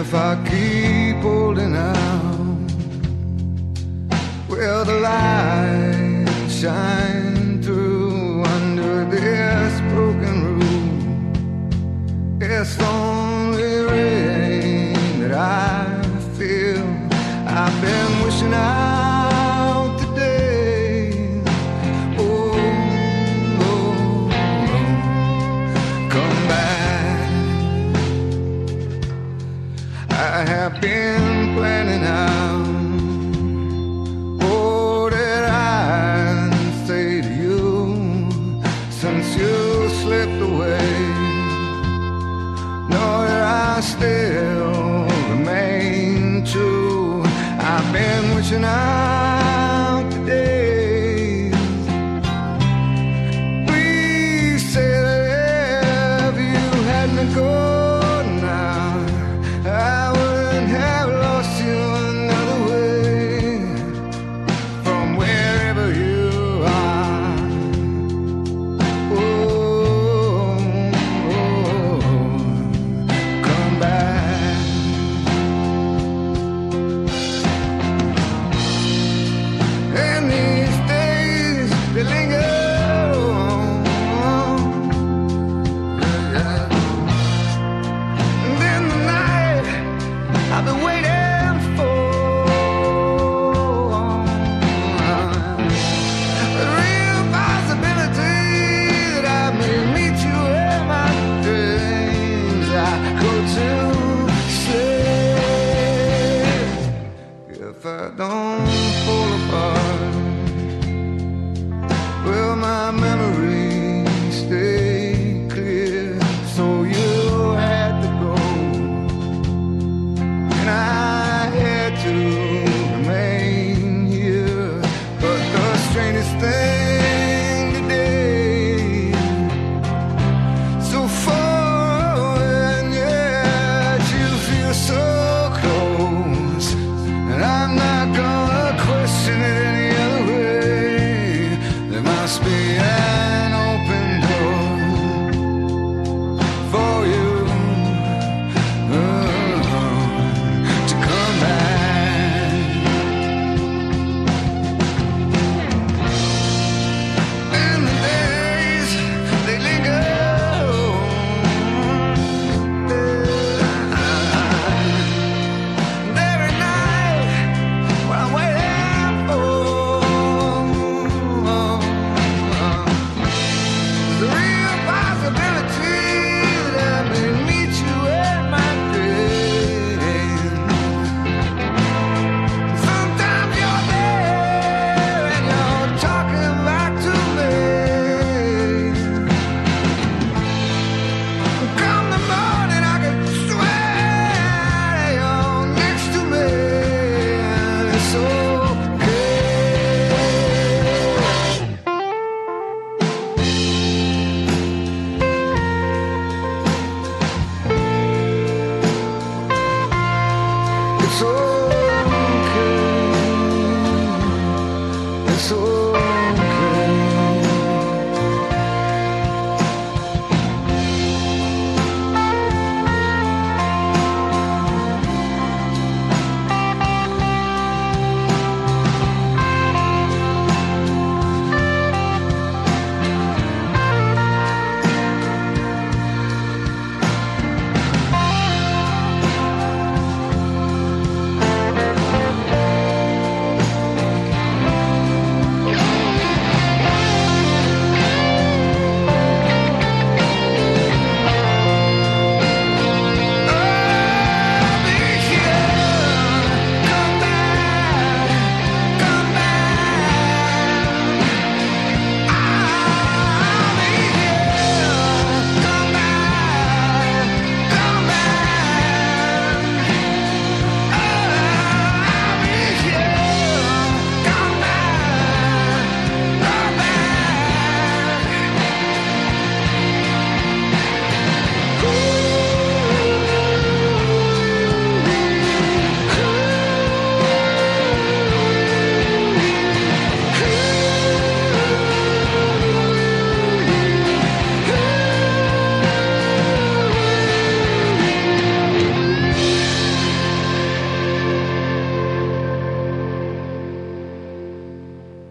if I keep holding out, will the light shine through under this broken roof? It's only rain that I feel. I've been wishing out today. Oh, oh, oh, come back. I have been planning out all that I say to you since you slipped away. Know that I still remain true. I've been wishing I